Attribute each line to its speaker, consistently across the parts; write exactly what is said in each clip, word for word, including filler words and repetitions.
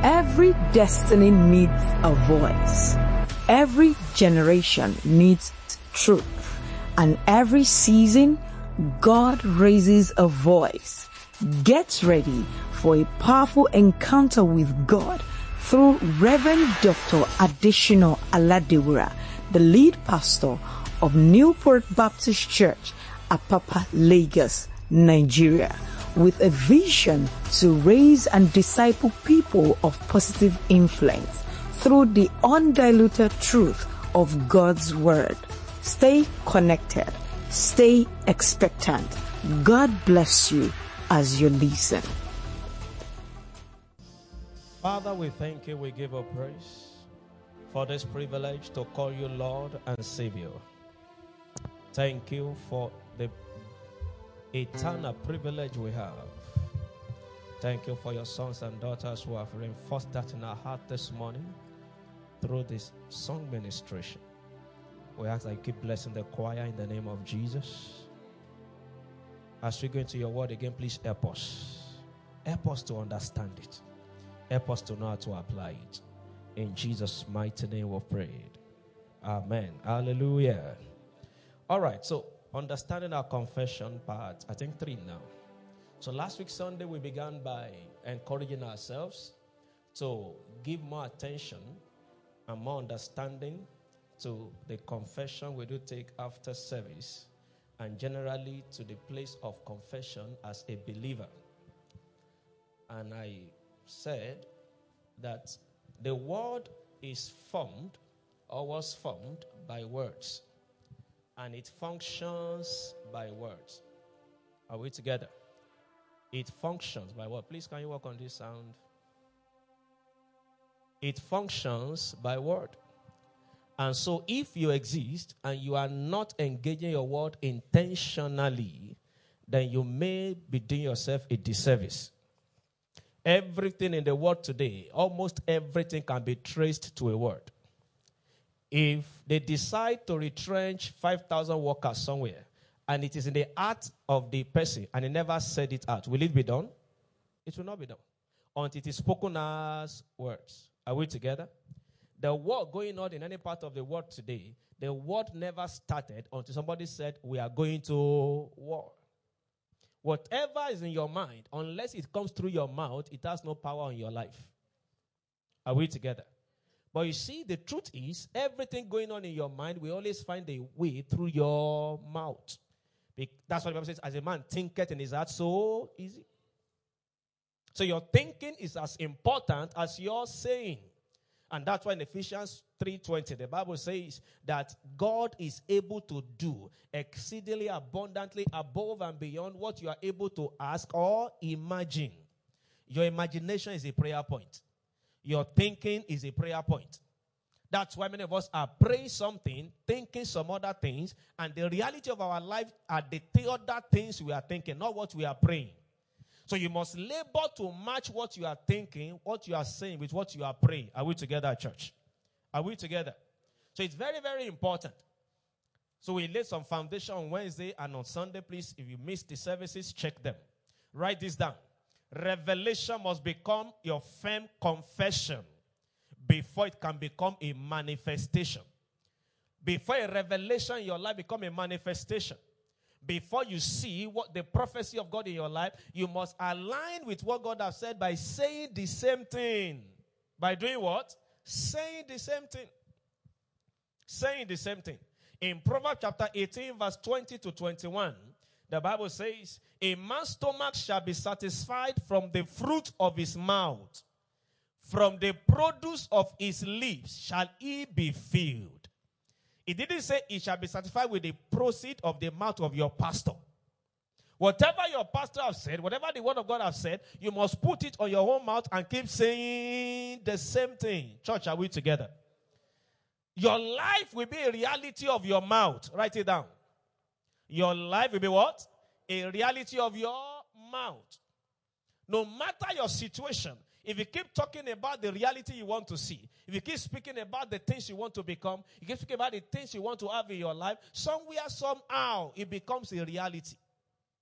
Speaker 1: Every destiny needs a voice. Every generation needs truth. And every season, God raises a voice. Get ready for a powerful encounter with God through Reverend Doctor Adesina Aladewura, the lead pastor of Newport Baptist Church, Apapa, Lagos, Nigeria, with a vision to raise and disciple people of positive influence through the undiluted truth of God's Word. Stay connected. Stay expectant. God bless you as you listen.
Speaker 2: Father, we thank you. We give you praise for this privilege to call you Lord and Savior. Thank you for the eternal privilege we have. Thank you for your sons and daughters who have reinforced that in our heart this morning through this song ministration. We ask that you keep blessing the choir in the name of Jesus. As we go into your word again, please help us. Help us to understand it. Help us to know how to apply it. In Jesus' mighty name we've prayed. Amen. Hallelujah. All right, so understanding our confession part, I think three now. So last week Sunday we began by encouraging ourselves to give more attention and more understanding to the confession we do take after service, and generally to the place of confession as a believer. And I said that the word is formed or was formed by words, and it functions by words. Are we together? It functions by what? Please, can you work on this sound? It functions by word. And so if you exist and you are not engaging your word intentionally, then you may be doing yourself a disservice. Everything in the world today, almost everything can be traced to a word. If they decide to retrench five thousand workers somewhere, and it is in the heart of the person, and he never said it out, will it be done? It will not be done until it is spoken as words. Are we together? The war going on in any part of the world today, the word never started until somebody said, we are going to war. Whatever is in your mind, unless it comes through your mouth, it has no power on your life. Are we together? But you see, the truth is, everything going on in your mind, we always find a way through your mouth. That's what the Bible says, as a man thinketh in his heart, so easy. So your thinking is as important as your saying. And that's why in Ephesians three twenty, the Bible says that God is able to do exceedingly abundantly above and beyond what you are able to ask or imagine. Your imagination is a prayer point. Your thinking is a prayer point. That's why many of us are praying something, thinking some other things, and the reality of our life are the other things we are thinking, not what we are praying. So you must labor to match what you are thinking, what you are saying with what you are praying. Are we together, church? Are we together? So it's very, very important. So we laid some foundation on Wednesday and on Sunday. Please, if you missed the services, check them. Write this down. Revelation must become your firm confession before it can become a manifestation. Before a revelation in your life become a manifestation, before you see what the prophecy of God in your life, you must align with what God has said by saying the same thing. By doing what? Saying the same thing. Saying the same thing. In Proverbs chapter eighteen, verse twenty to twenty-one, the Bible says, a man's stomach shall be satisfied from the fruit of his mouth. From the produce of his lips shall he be filled. It didn't say he shall be satisfied with the proceed of the mouth of your pastor. Whatever your pastor has said, whatever the word of God has said, you must put it on your own mouth and keep saying the same thing. Church, are we together? Your life will be a reality of your mouth. Write it down. Your life will be what? A reality of your mouth. No matter your situation, if you keep talking about the reality you want to see, if you keep speaking about the things you want to become, you keep speaking about the things you want to have in your life, somewhere, somehow, it becomes a reality.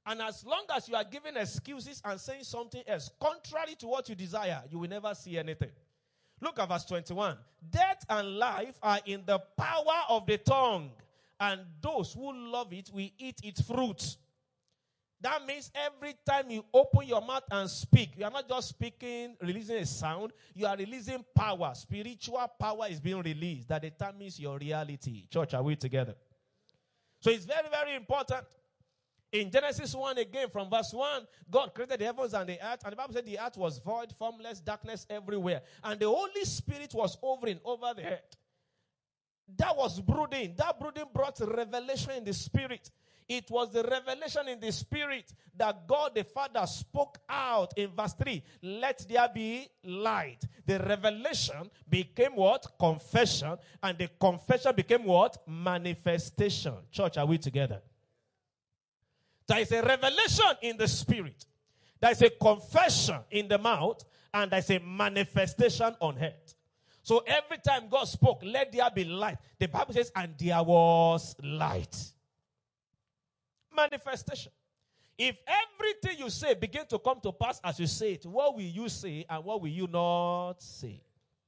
Speaker 2: And as long as you are giving excuses and saying something else, contrary to what you desire, you will never see anything. Look at verse twenty-one. Death and life are in the power of the tongue, and those who love it will eat its fruit. That means every time you open your mouth and speak, you are not just speaking, releasing a sound, you are releasing power. Spiritual power is being released that determines your reality. Church, are we together? So it's very, very important. In Genesis one again, from verse one, God created the heavens and the earth, and the Bible said the earth was void, formless, darkness everywhere. And the Holy Spirit was hovering over the earth. That was brooding. That brooding brought revelation in the Spirit. It was the revelation in the Spirit that God the Father spoke out in verse three. Let there be light. The revelation became what? Confession. And the confession became what? Manifestation. Church, are we together? There is a revelation in the Spirit. There is a confession in the mouth. And there is a manifestation on earth. So every time God spoke, let there be light. The Bible says, and there was light. Manifestation. If everything you say begin to come to pass as you say it, what will you say and what will you not say?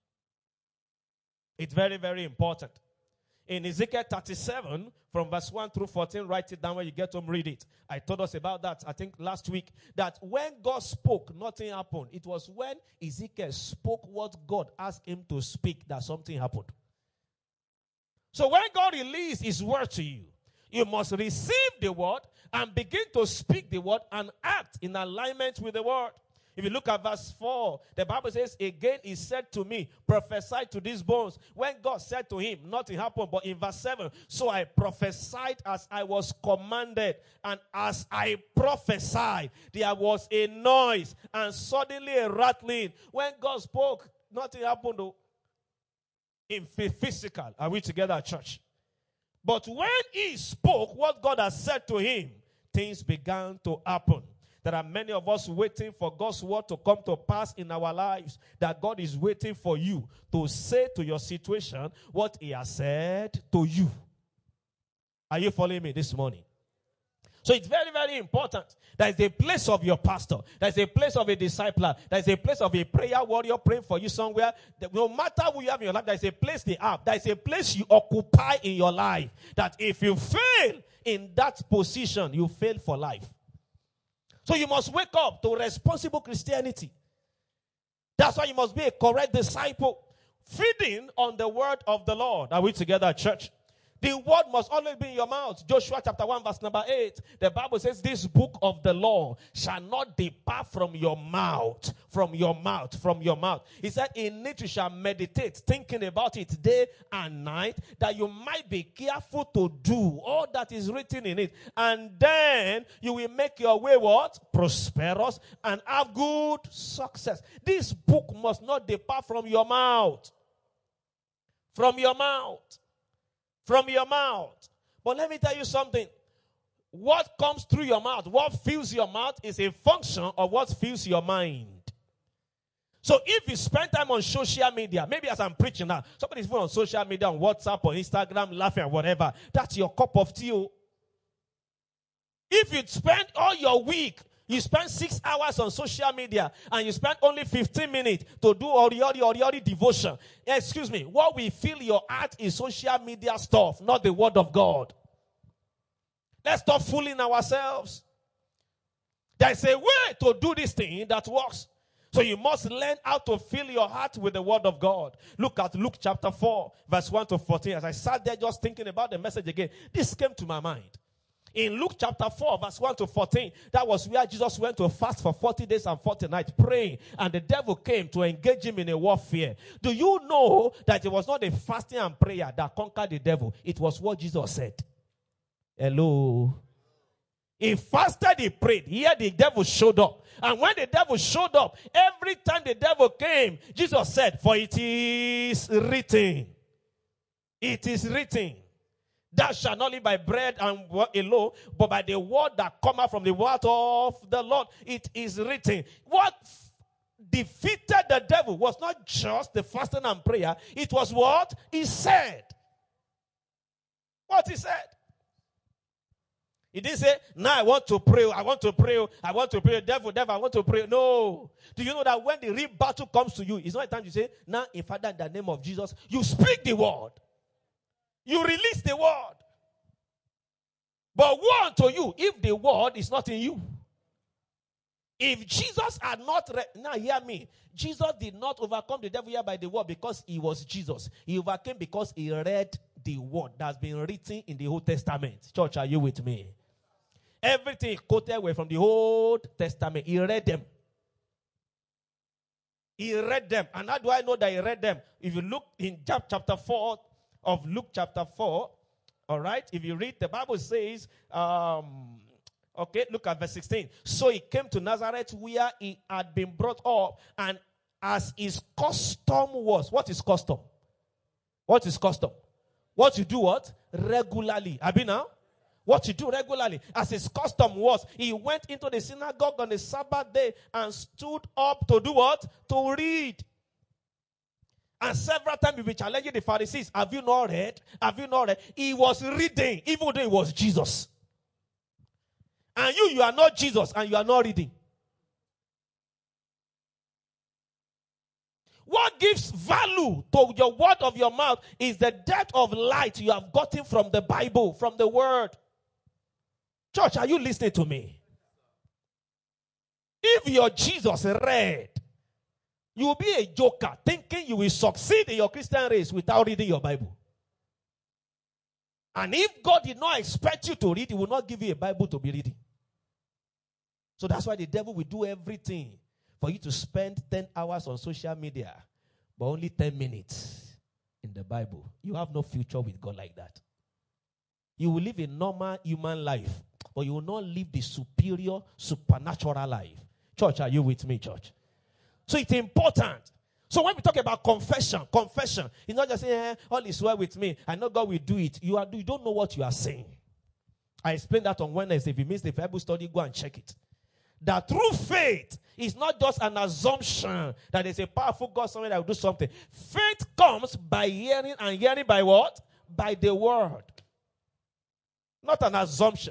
Speaker 2: It's very, very important. In Ezekiel thirty-seven, from verse one through fourteen, write it down when you get home, read it. I told us about that, I think, last week, that when God spoke, nothing happened. It was when Ezekiel spoke what God asked him to speak that something happened. So when God released his word to you, you must receive the word and begin to speak the word and act in alignment with the word. If you look at verse four, the Bible says, again he said to me, prophesy to these bones. When God said to him, nothing happened. But in verse seven, so I prophesied as I was commanded. And as I prophesied, there was a noise and suddenly a rattling. When God spoke, nothing happened though. In physical. Are we together, church? But when he spoke what God has said to him, things began to happen. There are many of us waiting for God's word to come to pass in our lives. That God is waiting for you to say to your situation what he has said to you. Are you following me this morning? So it's very, very important. There is a place of your pastor. There is a place of a discipler. There is a place of a prayer warrior praying for you somewhere. No matter who you have in your life, there is a place they have. There is a place you occupy in your life. That if you fail in that position, you fail for life. So you must wake up to responsible Christianity. That's why you must be a correct disciple. Feeding on the word of the Lord. Are we together, church? The word must always be in your mouth. Joshua chapter one verse number eight. The Bible says this book of the law shall not depart from your mouth. From your mouth. From your mouth. He said in it you shall meditate, thinking about it day and night, that you might be careful to do all that is written in it. And then you will make your way what? Prosperous and have good success. This book must not depart from your mouth. From your mouth. From your mouth. But let me tell you something. What comes through your mouth, what fills your mouth is a function of what fills your mind. So if you spend time on social media, maybe as I'm preaching now, somebody's even on social media, on WhatsApp or Instagram, laughing or whatever, that's your cup of tea. If you spend all your week, you spend six hours on social media and you spend only fifteen minutes to do oriori oriori devotion. Excuse me. What will fill your heart is social media stuff, not the word of God. Let's stop fooling ourselves. There's a way to do this thing that works. So you must learn how to fill your heart with the word of God. Look at Luke chapter four, verse one to fourteen. As I sat there just thinking about the message again, this came to my mind. In Luke chapter four, verse one to fourteen, that was where Jesus went to fast for forty days and forty nights, praying, and the devil came to engage him in a warfare. Do you know that it was not the fasting and prayer that conquered the devil? It was what Jesus said. Hello? He fasted, he prayed. Here the devil showed up. And when the devil showed up, every time the devil came, Jesus said, for it is written. It is written. Thou shalt not live by bread and alone, but by the word that cometh from the mouth of the Lord. It is written. What defeated the devil was not just the fasting and prayer. It was what he said. What he said. He didn't say, now I want to pray, I want to pray, I want to pray, devil, devil, I want to pray. No. Do you know that when the real battle comes to you, it's not a time you say, now, in Father, in the name of Jesus, you speak the word. You release the word. But woe unto you if the word is not in you. If Jesus had not, re- now hear me, Jesus did not overcome the devil here by the word because he was Jesus. He overcame because he read the word that's been written in the Old Testament. Church, are you with me? Everything he quoted were from the Old Testament. He read them. He read them. And how do I know that he read them? If you look in chapter four of Luke chapter four, all right, if you read, the Bible says, um, okay, look at verse sixteen. So he came to Nazareth where he had been brought up, and as his custom was. What is custom? What is custom? What you do what? Regularly. Abi now? What you do regularly. As his custom was, he went into the synagogue on the Sabbath day and stood up to do what? To read. And several times he was challenging the Pharisees. Have you not read? Have you not read? He was reading, even though he was Jesus. And you, you are not Jesus, and you are not reading. What gives value to your word of your mouth is the depth of light you have gotten from the Bible, from the word. Church, are you listening to me? If your Jesus read, you will be a joker thinking you will succeed in your Christian race without reading your Bible. And if God did not expect you to read, he will not give you a Bible to be reading. So that's why the devil will do everything for you to spend ten hours on social media, but only ten minutes in the Bible. You have no future with God like that. You will live a normal human life, but you will not live the superior, supernatural life. Church, are you with me, church? So it's important. So when we talk about confession, confession, it's not just saying, eh, all is well with me. I know God will do it. You, are, you don't know what you are saying. I explained that on Wednesday. If you missed the Bible study, go and check it. That true faith is not just an assumption that there's a powerful God somewhere that will do something. Faith comes by hearing, and hearing by what? By the word. Not an assumption.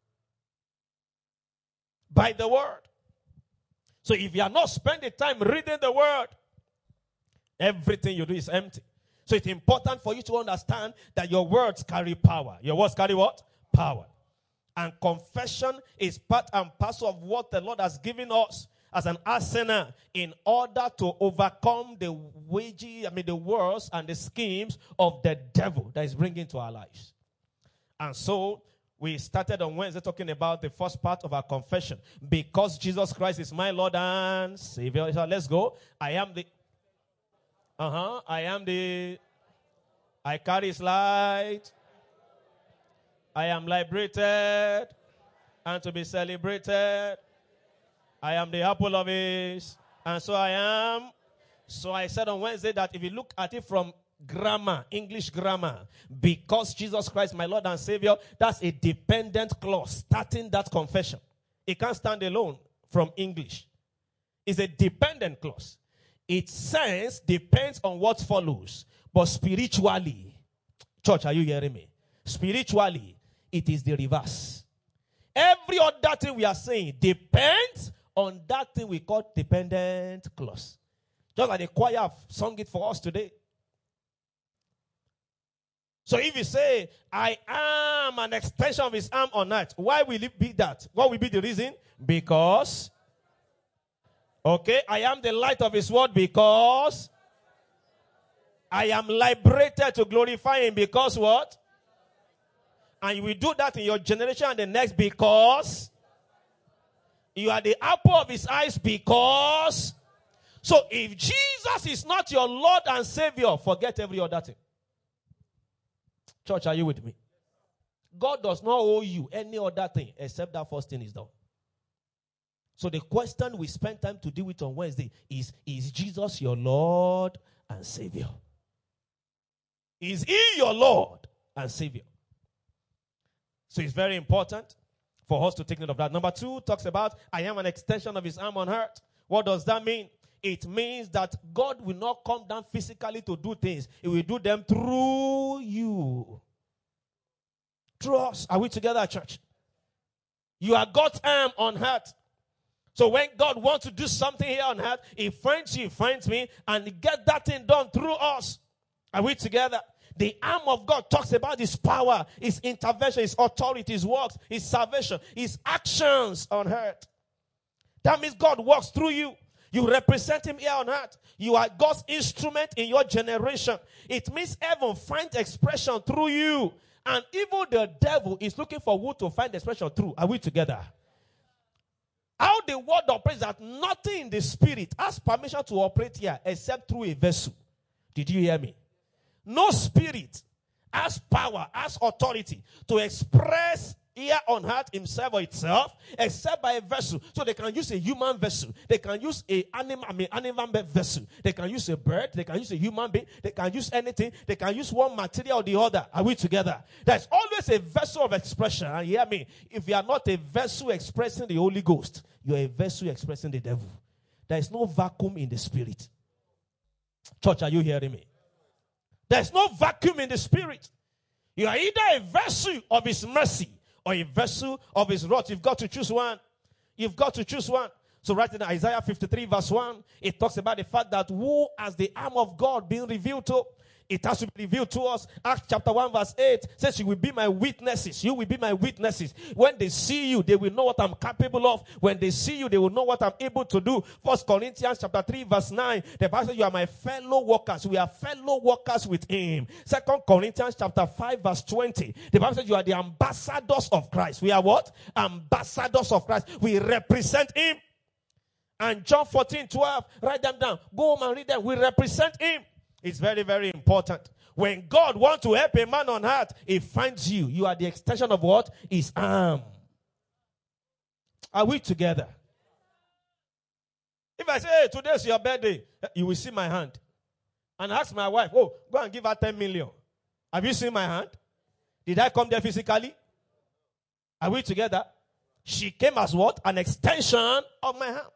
Speaker 2: By the word. So if you are not spending time reading the word, everything you do is empty. So it's important for you to understand that your words carry power. Your words carry what? Power. And confession is part and parcel of what the Lord has given us as an arsenal in order to overcome the wages, I mean the words and the schemes of the devil that is bringing to our lives. And so we started on Wednesday talking about the first part of our confession. Because Jesus Christ is my Lord and Savior. So let's go. I am the, uh-huh, I am the, I carry his light. I am liberated and to be celebrated. I am the apple of his, and so I am. So I said on Wednesday that if you look at it from grammar, English grammar, because Jesus Christ, my Lord and Savior, that's a dependent clause starting that confession. It can't stand alone from English. It's a dependent clause. Its sense depends on what follows. But spiritually, church, are you hearing me? Spiritually, it is the reverse. Every other thing we are saying depends on that thing we call dependent clause. Just like the choir have sung it for us today. So if you say, I am an extension of his arm on earth, why will it be that? What will be the reason? Because, okay, I am the light of his word because I am liberated to glorify him because what? And you will do that in your generation and the next because you are the apple of his eyes because. So if Jesus is not your Lord and Savior, forget every other thing. Church, are you with me? God does not owe you any other thing except that first thing is done. So the question we spent time to deal with on Wednesday is, is Jesus your Lord and Savior? Is he your Lord and Savior? So it's very important for us to take note of that. Number two talks about, I am an extension of his arm on earth. What does that mean? It means that God will not come down physically to do things. He will do them through you. Through us. Are we together, church? You are God's arm on earth. So when God wants to do something here on earth, He finds you, He finds me, and He gets that thing done through us. Are we together? The arm of God talks about His power, His intervention, His authority, His works, His salvation, His actions on earth. That means God works through you. You represent Him here on earth. You are God's instrument in your generation. It means heaven finds expression through you. And even the devil is looking for who to find expression through. Are we together? How the word operates, that nothing in the spirit has permission to operate here except through a vessel. Did you hear me? No spirit has power, has authority to express here on earth himself or itself except by a vessel. So they can use a human vessel. They can use a animal, I mean, animal vessel. They can use a bird. They can use a human being. They can use anything. They can use one material or the other. Are we together? There's always a vessel of expression. And hear me. If you are not a vessel expressing the Holy Ghost, you are a vessel expressing the devil. There is no vacuum in the spirit. Church, are you hearing me? There is no vacuum in the spirit. You are either a vessel of His mercy or a vessel of His wrath. You've got to choose one. You've got to choose one. So right in Isaiah fifty-three verse one, it talks about the fact that who has the arm of God being revealed to? It has to be revealed to us. Acts chapter one verse eight says, you will be my witnesses. You will be my witnesses. When they see you, they will know what I'm capable of. When they see you, they will know what I'm able to do. First Corinthians chapter three verse nine, the Bible says, you are my fellow workers. We are fellow workers with Him. Second Corinthians chapter five verse twenty, the Bible says, you are the ambassadors of Christ. We are what? Ambassadors of Christ. We represent Him. And John fourteen twelve, write them down. Go home and read them. We represent Him. It's very, very important. When God wants to help a man on earth, He finds you. You are the extension of what? His arm. Are we together? If I say, hey, today's your birthday, you will see my hand. And ask my wife, oh, go and give her ten million. Have you seen my hand? Did I come there physically? Are we together? She came as what? An extension of my hands.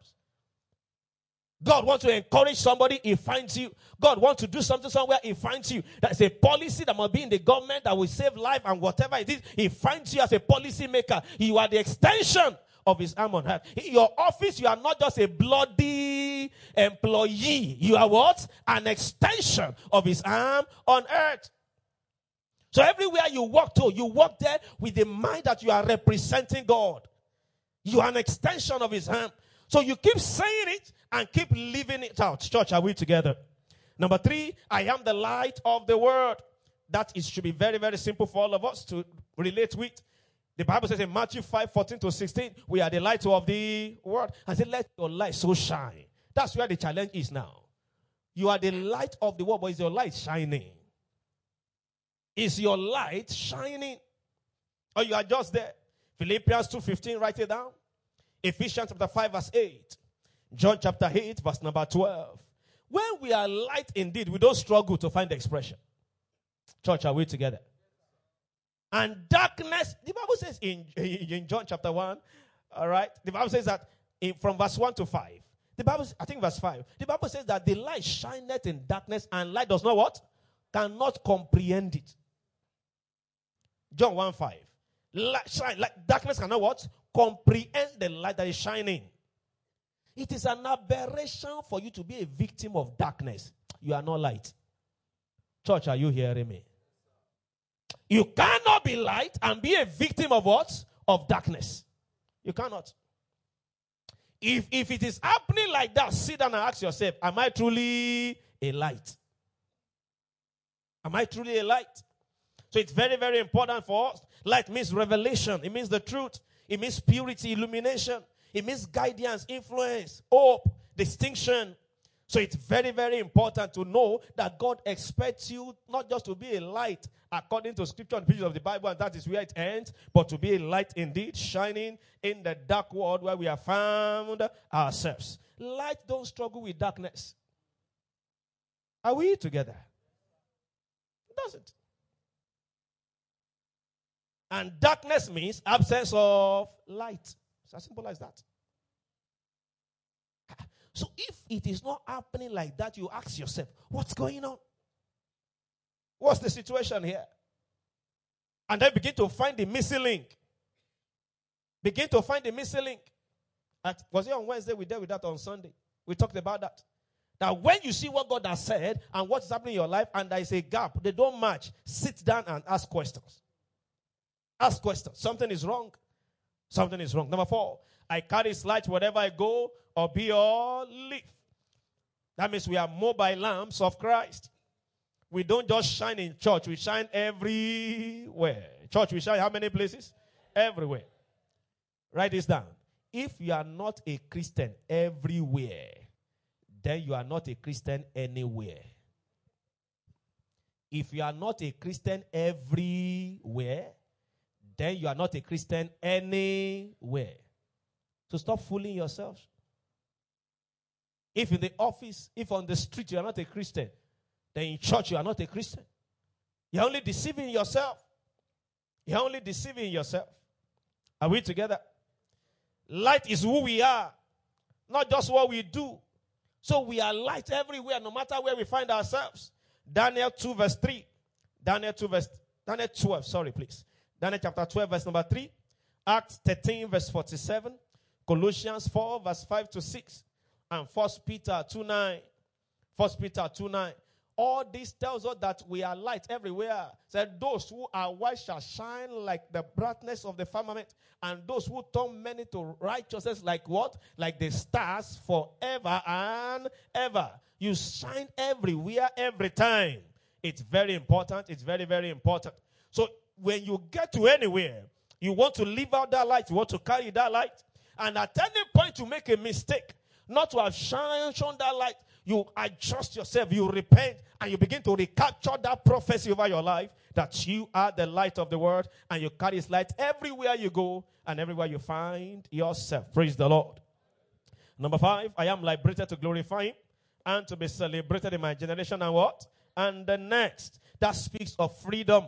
Speaker 2: God wants to encourage somebody, He finds you. God wants to do something somewhere, He finds you. That's a policy that must be in the government that will save life and whatever it is, He finds you as a policy maker. You are the extension of His arm on earth. In your office, you are not just a bloody employee. You are what? An extension of His arm on earth. So everywhere you walk to, you walk there with the mind that you are representing God. You are an extension of His arm. So you keep saying it and keep living it out. Church, are we together? Number three, I am the light of the world. That is, should be very, very simple for all of us to relate with. The Bible says in Matthew five, fourteen to sixteen, we are the light of the world. I said, let your light so shine. That's where the challenge is now. You are the light of the world, but is your light shining? Is your light shining? Or you are just there? Philippians two fifteen, write it down. Ephesians chapter five verse eight. John chapter eight verse number twelve. When we are light indeed, we don't struggle to find the expression. Church, are we together? And darkness, the Bible says in, in John chapter one, all right, the Bible says that in, from verse one to five, the Bible, I think verse five, the Bible says that the light shineth in darkness and light does not what? Cannot comprehend it. John one five. Light, shine, light, darkness cannot what? Comprehend the light that is shining. It is an aberration for you to be a victim of darkness. You are not light. Church, are you hearing me? You cannot be light and be a victim of what? Of darkness. You cannot. If, if it is happening like that, sit down and ask yourself, am I truly a light? Am I truly a light? So it's very, very important for us. Light means revelation. It means the truth. It means purity, illumination. It means guidance, influence, hope, distinction. So it's very, very important to know that God expects you not just to be a light according to scripture and pages of the Bible, and that is where it ends, but to be a light indeed, shining in the dark world where we have found ourselves. Light don't struggle with darkness. Are we together? It doesn't. And darkness means absence of light. It's as simple as that. So if it is not happening like that, you ask yourself, what's going on? What's the situation here? And then begin to find the missing link. Begin to find the missing link. At, was it on Wednesday? We dealt with that on Sunday. We talked about that. That when you see what God has said and what is happening in your life and there is a gap, they don't match, sit down and ask questions. Ask questions. Something is wrong. Something is wrong. Number four, I carry light wherever I go or be or live. That means we are mobile lamps of Christ. We don't just shine in church. We shine everywhere. Church, we shine how many places? Everywhere. Write this down. If you are not a Christian everywhere, then you are not a Christian anywhere. If you are not a Christian everywhere, then you are not a Christian anywhere. So stop fooling yourselves. If in the office, if on the street you are not a Christian, then in church you are not a Christian. You're only deceiving yourself. You're only deceiving yourself. Are we together? Light is who we are, not just what we do. So we are light everywhere, no matter where we find ourselves. Daniel two verse three. Daniel two verse, Daniel twelve, sorry please. Daniel chapter twelve verse number three. Acts thirteen verse forty-seven. Colossians four verse five to six. And First Peter two nine. First Peter two nine. All this tells us that we are light everywhere. Said those who are wise shall shine like the brightness of the firmament, and those who turn many to righteousness like what? Like the stars forever and ever. You shine everywhere, every time. It's very important. It's very, very important. So when you get to anywhere, you want to live out that light. You want to carry that light. And at any point you make a mistake, not to have shine, shown that light, you adjust yourself, you repent, and you begin to recapture that prophecy over your life that you are the light of the world, and you carry His light everywhere you go and everywhere you find yourself. Praise the Lord. Number five, I am liberated to glorify Him and to be celebrated in my generation and what? And the next. That speaks of freedom,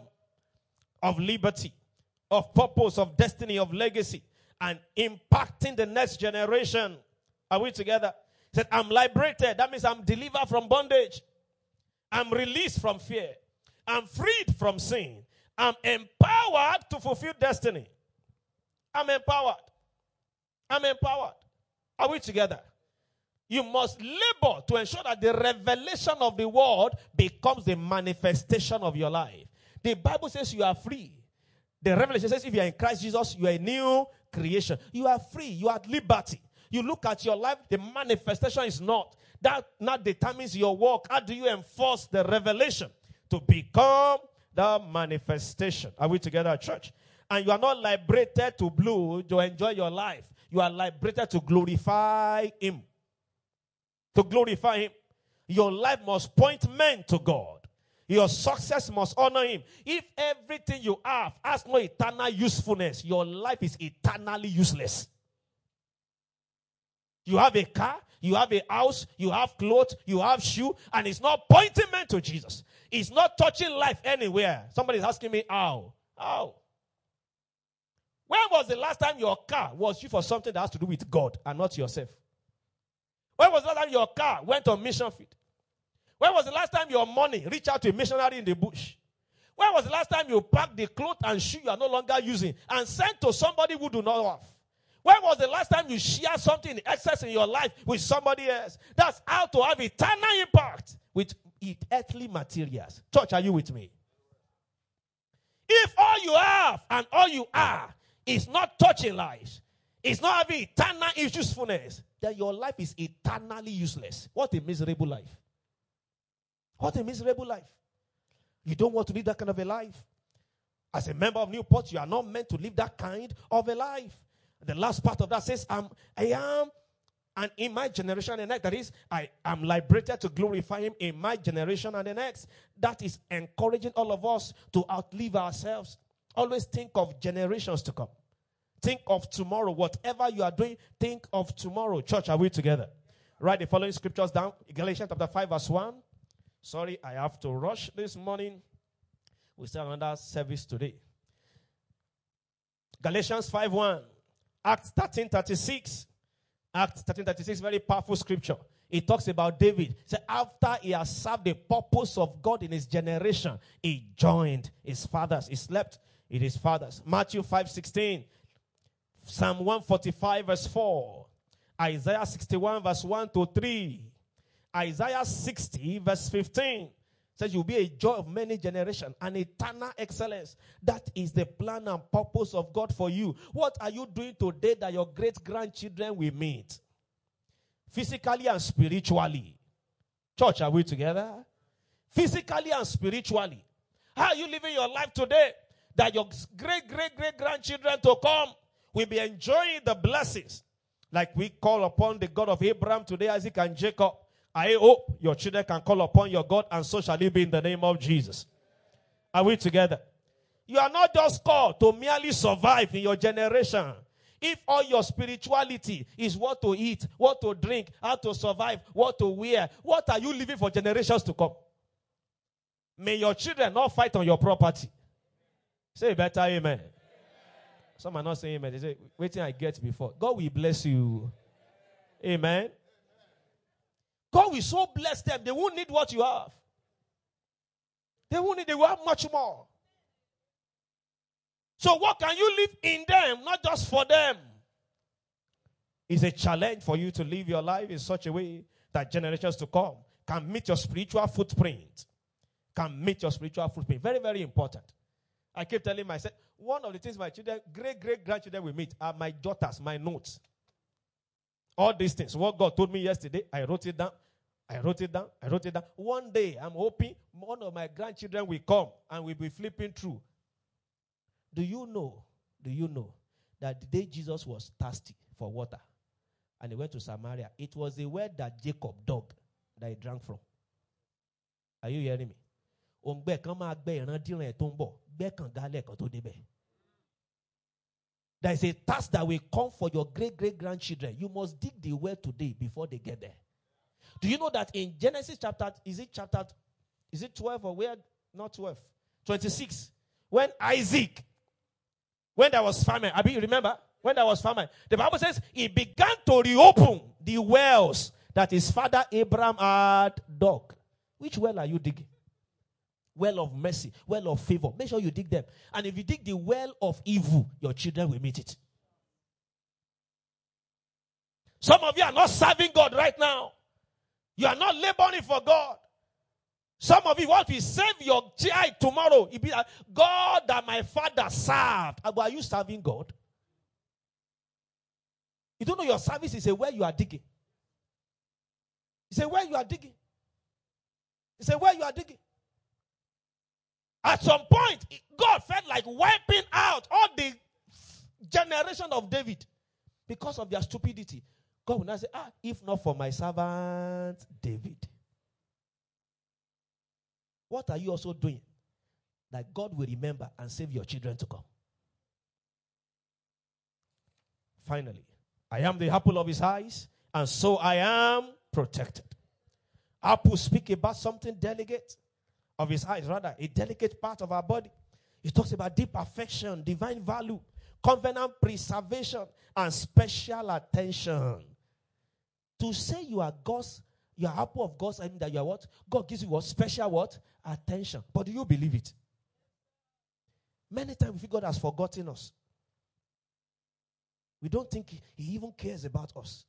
Speaker 2: of liberty, of purpose, of destiny, of legacy, and impacting the next generation. Are we together? He said, I'm liberated. That means I'm delivered from bondage. I'm released from fear. I'm freed from sin. I'm empowered to fulfill destiny. I'm empowered. I'm empowered. Are we together? You must labor to ensure that the revelation of the word becomes the manifestation of your life. The Bible says you are free. The revelation says if you are in Christ Jesus, you are a new creation. You are free. You are at liberty. You look at your life, the manifestation is not. That not determines your walk. How do you enforce the revelation to become the manifestation? Are we together at church? And you are not liberated to blue to enjoy your life. You are liberated to glorify Him. To glorify Him. Your life must point men to God. Your success must honor Him. If everything you have has no eternal usefulness, your life is eternally useless. You have a car, you have a house, you have clothes, you have shoe, and it's not pointing men to Jesus. It's not touching life anywhere. Somebody's asking me, how? How? When was the last time your car was used for something that has to do with God and not yourself? When was the last time your car went on mission field? When was the last time your money reached out to a missionary in the bush? When was the last time you packed the clothes and shoe you are no longer using and sent to somebody who do not have? When was the last time you shared something in excess in your life with somebody else? That's how to have eternal impact with earthly materials. Church, are you with me? If all you have and all you are is not touching lives, it's not having eternal usefulness, then your life is eternally useless. What a miserable life. What a miserable life. You don't want to live that kind of a life. As a member of Newport, you are not meant to live that kind of a life. The last part of that says, I'm, I am, and in my generation and the next, that is, I am liberated to glorify Him in my generation and the next. That is encouraging all of us to outlive ourselves. Always think of generations to come. Think of tomorrow. Whatever you are doing, think of tomorrow. Church, are we together? Write the following scriptures down. Galatians chapter five verse one. Sorry, I have to rush this morning. We start another service today. Galatians five one. Acts thirteen thirty-six. Acts thirteen thirty-six, very powerful scripture. It talks about David. So after he has served the purpose of God in his generation, he joined his fathers. He slept with his fathers. Matthew five sixteen. Psalm one forty-five verse four. Isaiah sixty-one verse one to three. Isaiah sixty verse fifteen. Says you'll be a joy of many generations, an eternal excellence. That is the plan and purpose of God for you. What are you doing today that your great-grandchildren will meet? Physically and spiritually. Church, are we together? Physically and spiritually. How are you living your life today that your great-great-great-grandchildren to come will be enjoying the blessings? Like we call upon the God of Abraham today, Isaac and Jacob. I hope your children can call upon your God, and so shall it be in the name of Jesus. Are we together? You are not just called to merely survive in your generation. If all your spirituality is what to eat, what to drink, how to survive, what to wear, what are you living for generations to come? May your children not fight on your property. Say better amen. Amen. Some are not saying amen. They say, wait till I get before. God will bless you. Amen. God will so bless them, they won't need what you have. They won't need, they will have much more. So what can you live in them, not just for them? It's a challenge for you to live your life in such a way that generations to come can meet your spiritual footprint. Can meet your spiritual footprint. Very, very important. I keep telling myself, one of the things my children, great, great grandchildren will meet are my daughters, my notes. All these things. What God told me yesterday, I wrote it down. I wrote it down. I wrote it down. One day, I'm hoping one of my grandchildren will come and we'll be flipping through. Do you know, do you know that the day Jesus was thirsty for water and he went to Samaria, it was the well that Jacob dug that he drank from. Are you hearing me? There is a task that will come for your great-great-grandchildren. You must dig the well today before they get there. Do you know that in Genesis chapter, is it chapter, is it twelve or where? Not twelve. twenty-six. When Isaac, when there was famine, I mean, you remember? When there was famine, the Bible says he began to reopen the wells that his father Abraham had dug. Which well are you digging? Well of mercy, well of favor. Make sure you dig them. And if you dig the well of evil, your children will meet it. Some of you are not serving God right now. You are not laboring for God. Some of you want to save your child tomorrow. It be like, God that my father served. Are you serving God? You don't know your service is a well you are digging. It's a well you are digging. It's a well you are digging. At some point, God felt like wiping out all the generation of David because of their stupidity. God will not say, ah, if not for my servant David. What are you also doing that God will remember and save your children to come? Finally, I am the apple of his eyes, and so I am protected. Apple speak about something delicate of his eyes, rather, a delicate part of our body. It talks about deep affection, divine value, covenant preservation, and special attention. To say you are God's, you are apple of God's, I mean that you are what? God gives you what? Special what? Attention. But do you believe it? Many times we feel God has forgotten us. We don't think he, he even cares about us.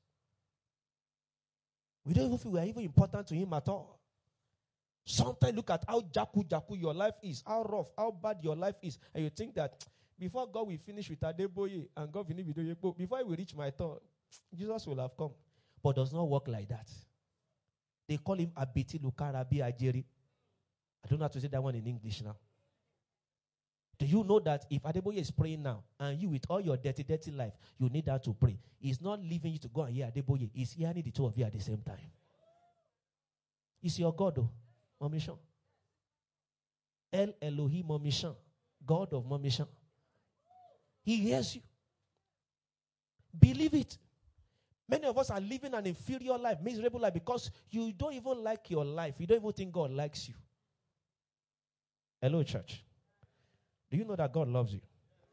Speaker 2: We don't even feel we are even important to him at all. Sometimes look at how jaku jaku your life is, how rough, how bad your life is, and you think that before God will finish with Adeboye and God will finish with Oyekpo, before I will reach my turn, Jesus will have come. But does not work like that. They call him Abiti Lukarabi Ajeri. I don't know how to say that one in English now. Do you know that if Adeboye is praying now, and you with all your dirty, dirty life, you need that to pray. He's not leaving you to go and hear Adeboye. He's hearing the two of you at the same time. It's your God, though. Momishan. El Elohim Momishan. God of Momishan. He hears you. Believe it. Many of us are living an inferior life, miserable life, because you don't even like your life. You don't even think God likes you. Hello, church. Do you know that God loves you?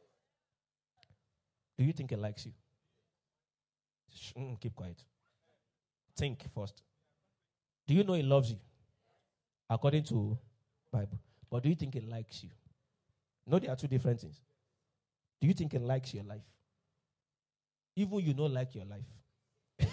Speaker 2: Do you think he likes you? Mm, keep quiet. Think first. Do you know he loves you? According to Bible. But do you think he likes you? No, there are two different things. Do you think he likes your life? Even you don't like your life.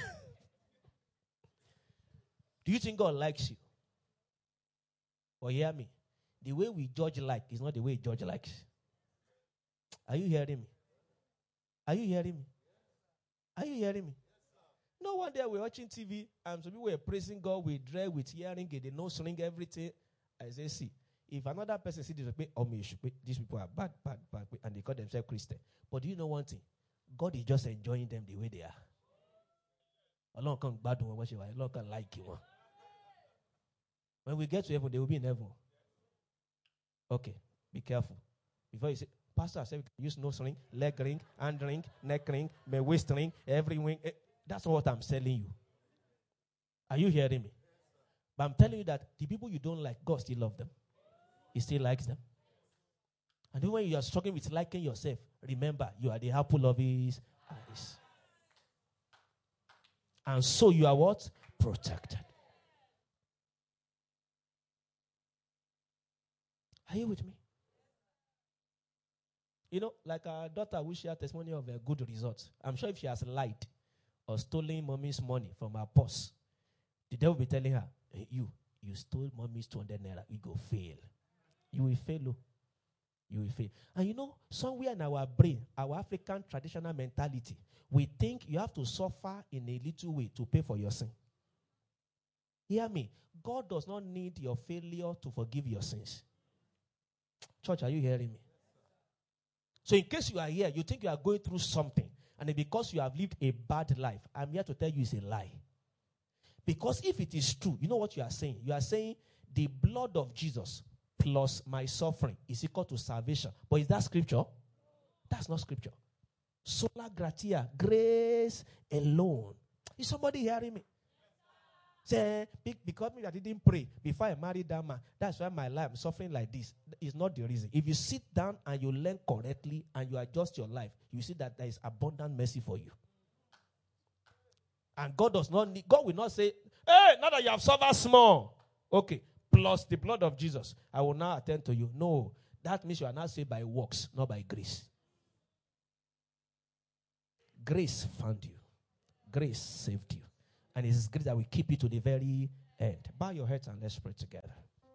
Speaker 2: Do you think God likes you? Or hear me? The way we judge like is not the way judge likes. Are you hearing me? Are you hearing me? Are you hearing me? No one day we're watching T V and some people were praising God with dread, with hearing, they nose ring, everything. I say, see, if another person sees this, oh, me, these people are bad, bad, bad, and they call themselves Christian. But do you know one thing? God is just enjoying them the way they are. Allah can't bad one, Allah can't like you. When we get to heaven, they will be in heaven. Okay, be careful. Before you say, Pastor, I said use nose ring, leg ring, hand ring, neck ring, my waist ring, every wing. That's not what I'm telling you. Are you hearing me? But I'm telling you that the people you don't like, God still loves them. He still likes them. And when you are struggling with liking yourself, remember, you are the apple of his eyes. And so you are what? Protected. Are you with me? You know, like our daughter who shared testimony of a good result. I'm sure if she has lied or stolen mommy's money from her purse, the devil will be telling her, hey, you, you stole mommy's two hundred naira. You go fail. You will fail. Oh. You will fail. And you know, somewhere in our brain, our African traditional mentality, we think you have to suffer in a little way to pay for your sin. Hear me. God does not need your failure to forgive your sins. Church, are you hearing me? So in case you are here, you think you are going through something, and because you have lived a bad life, I'm here to tell you it's a lie. Because if it is true, you know what you are saying? You are saying the blood of Jesus plus my suffering is equal to salvation. But is that scripture? That's not scripture. Sola gratia, grace alone. Is somebody hearing me? Say, because me I didn't pray before I married that man, that's why my life is suffering like this. It's not the reason. If you sit down and you learn correctly and you adjust your life, you see that there is abundant mercy for you. And God does not need, God will not say, hey, now that you have suffered small, okay, plus the blood of Jesus, I will now attend to you. No, that means you are not saved by works, not by grace. Grace found you. Grace saved you. And it's grace that will keep you to the very end. Bow your heads and let's pray together.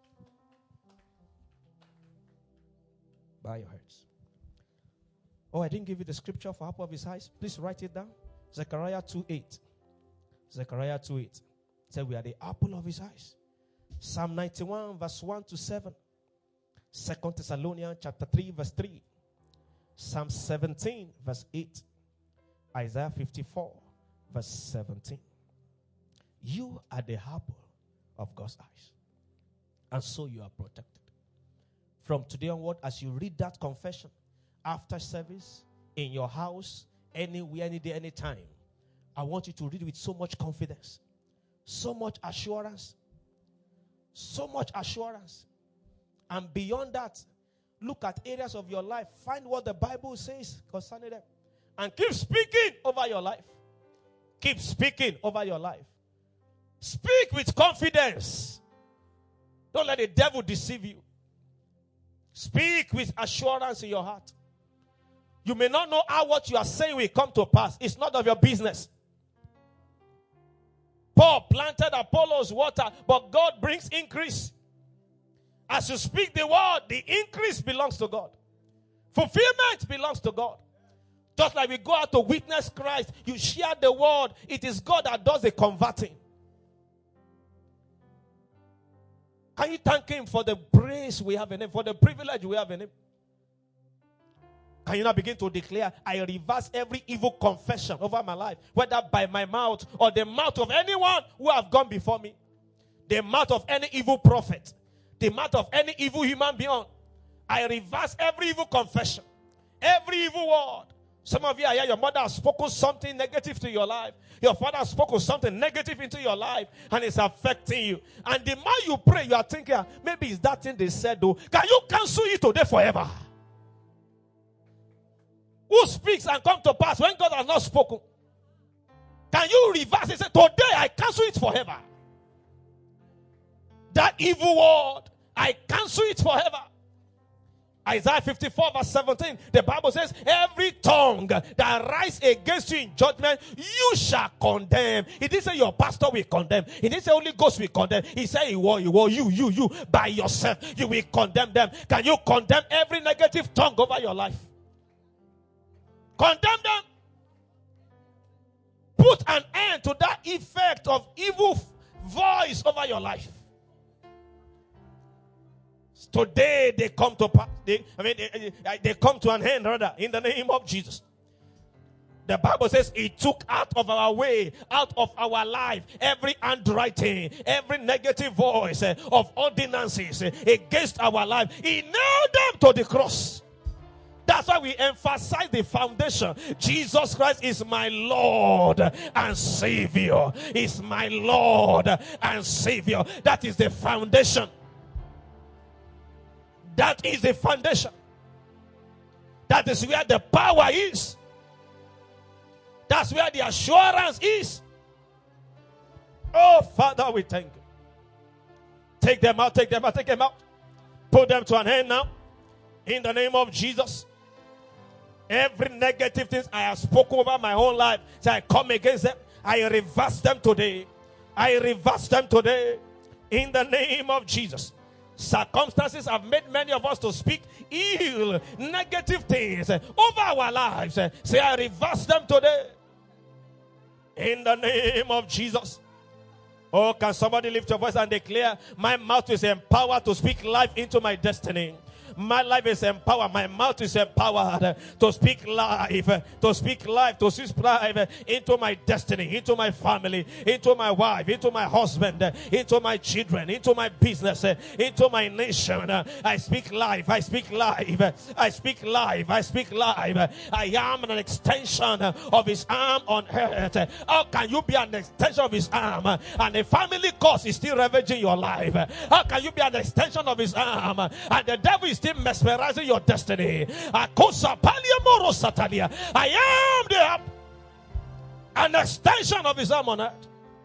Speaker 2: Bow your heads. Oh, I didn't give you the scripture for apple of his eyes. Please write it down. Zechariah two eight. Zechariah two eight. Said we are the apple of his eyes. Psalm ninety-one verse one to seven. Second Thessalonians chapter three verse three. Psalm seventeen verse eight. Isaiah fifty-four verse seventeen. You are the apple of God's eyes. And so you are protected. From today onward, as you read that confession, after service, in your house, anywhere, any day, anytime, I want you to read it with so much confidence, so much assurance, so much assurance. And beyond that, look at areas of your life. Find what the Bible says concerning them. And keep speaking over your life. Keep speaking over your life. Speak with confidence. Don't let the devil deceive you. Speak with assurance in your heart. You may not know how what you are saying will come to pass. It's not of your business. Paul planted, Apollos water, but God brings increase. As you speak the word, the increase belongs to God. Fulfillment belongs to God. Just like we go out to witness Christ, you share the word. It is God that does the converting. Can you thank him for the praise we have in him, for the privilege we have in him? Can you now begin to declare, I reverse every evil confession over my life, whether by my mouth or the mouth of anyone who have gone before me, the mouth of any evil prophet, the mouth of any evil human being. I reverse every evil confession, every evil word. Some of you are here, your mother has spoken something negative to your life. Your father has spoken something negative into your life, and it's affecting you. And the more you pray, you are thinking, maybe it's that thing they said, though. Can you cancel it today forever? Who speaks and come to pass when God has not spoken? Can you reverse it? Say, today I cancel it forever. That evil word, I cancel it forever. Isaiah fifty-four verse seventeen, the Bible says, every tongue that rise against you in judgment, you shall condemn. He didn't say your pastor will condemn. He didn't say Holy Ghost will condemn. He said, you, you, you, you, you, by yourself, you will condemn them. Can you condemn every negative tongue over your life? Condemn them. Put an end to that effect of evil voice over your life. Today they come to they, I mean they, they come to an end rather in the name of Jesus. The Bible says he took out of our way, out of our life, every handwriting, every negative voice uh, of ordinances uh, against our life. He nailed them to the cross. That's why we emphasize the foundation. Jesus Christ is my Lord and Savior. Is my Lord and Savior. That is the foundation. That is the foundation. That is where the power is. That's where the assurance is. Oh, Father, we thank you. Take them out, take them out, take them out. Put them to an end now. In the name of Jesus. Every negative thing I have spoken over my whole life, so I come against them. I reverse them today. I reverse them today. In the name of Jesus. Circumstances have made many of us to speak ill, negative things over our lives. Say, I reverse them today. In the name of Jesus. Oh, can somebody lift your voice and declare, my mouth is empowered to speak life into my destiny. My life is empowered. My mouth is empowered to speak life, to speak life, to speak life into my destiny, into my family, into my wife, into my husband, into my children, into my business, into my nation. I speak life. I speak life. I speak life. I speak life. I am an extension of his arm on earth. How can you be an extension of his arm and the family cause is still ravaging your life? How can you be an extension of his arm and the devil is still mesmerizing your destiny? I am the an extension of his arm on earth.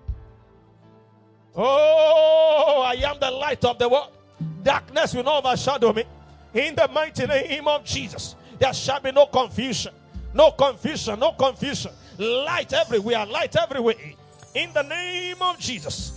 Speaker 2: Oh, I am the light of the world. Darkness will not overshadow me. In the mighty name of Jesus, there shall be no confusion. No confusion, no confusion. Light everywhere, light everywhere. In the name of Jesus.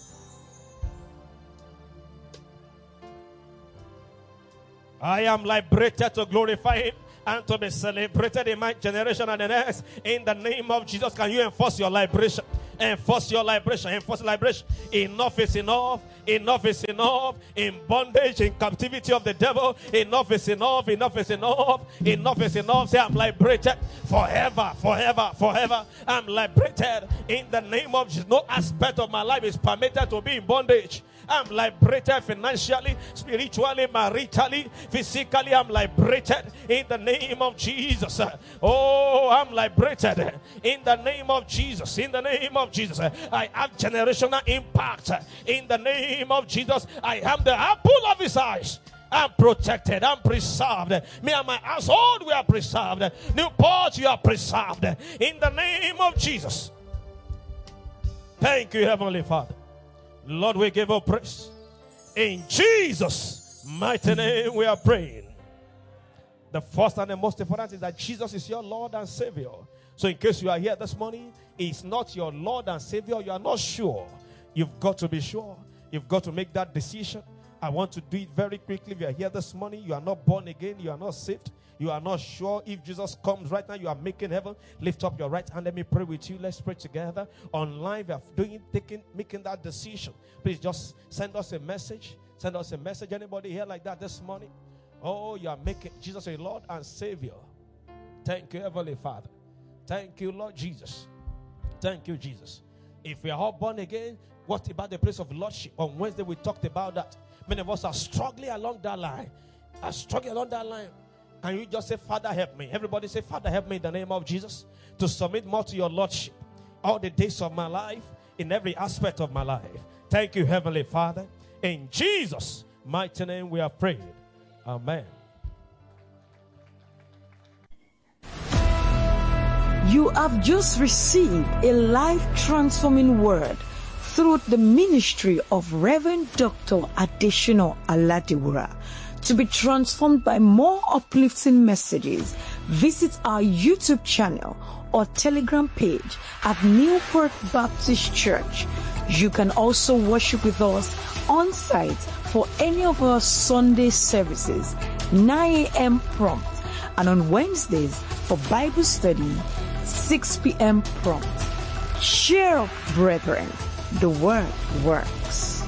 Speaker 2: I am liberated to glorify him and to be celebrated in my generation and the next. In the name of Jesus, can you enforce your liberation? Enforce your liberation. Enforce liberation. Enough is enough. Enough is enough. In bondage, in captivity of the devil. Enough is enough. Enough is enough. Enough is enough. Say, I'm liberated forever, forever, forever. I'm liberated in the name of Jesus. No aspect of my life is permitted to be in bondage. I'm liberated financially, spiritually, maritally, physically. I'm liberated in the name of Jesus. Oh, I'm liberated in the name of Jesus. In the name of Jesus. I have generational impact. In the name of Jesus. I am the apple of his eyes. I'm protected. I'm preserved. Me and my household, we are preserved. Newport, you are preserved. In the name of Jesus. Thank you, Heavenly Father. Lord, we give you praise. In Jesus' mighty name we are praying. The first and the most important is that Jesus is your Lord and Savior. So in case you are here this morning, He's not your Lord and Savior, you are not sure. You've got to be sure. You've got to make that decision. I want to do it very quickly. If you are here this morning, you are not born again, you are not saved. You are not sure if Jesus comes right now, you are making heaven. Lift up your right hand. Let me pray with you. Let's pray together. Online, we are doing, taking, making that decision. Please just send us a message. Send us a message. Anybody here like that this morning? Oh, you are making Jesus a Lord and Savior. Thank you, Heavenly Father. Thank you, Lord Jesus. Thank you, Jesus. If we are all born again, what about the place of Lordship? On Wednesday, we talked about that. Many of us are struggling along that line. Are struggling along that line. Can you just say, Father, help me? Everybody say, Father, help me in the name of Jesus to submit more to your Lordship all the days of my life, in every aspect of my life. Thank you, Heavenly Father. In Jesus' mighty name we have prayed. Amen.
Speaker 1: You have just received a life-transforming word through the ministry of Reverend Doctor Adesina Aladiwura. To be transformed by more uplifting messages, visit our YouTube channel or Telegram page at Newport Baptist Church. You can also worship with us on site for any of our Sunday services, nine a.m. prompt, and on Wednesdays for Bible study, six p.m. prompt. Cheer up, brethren. The word works.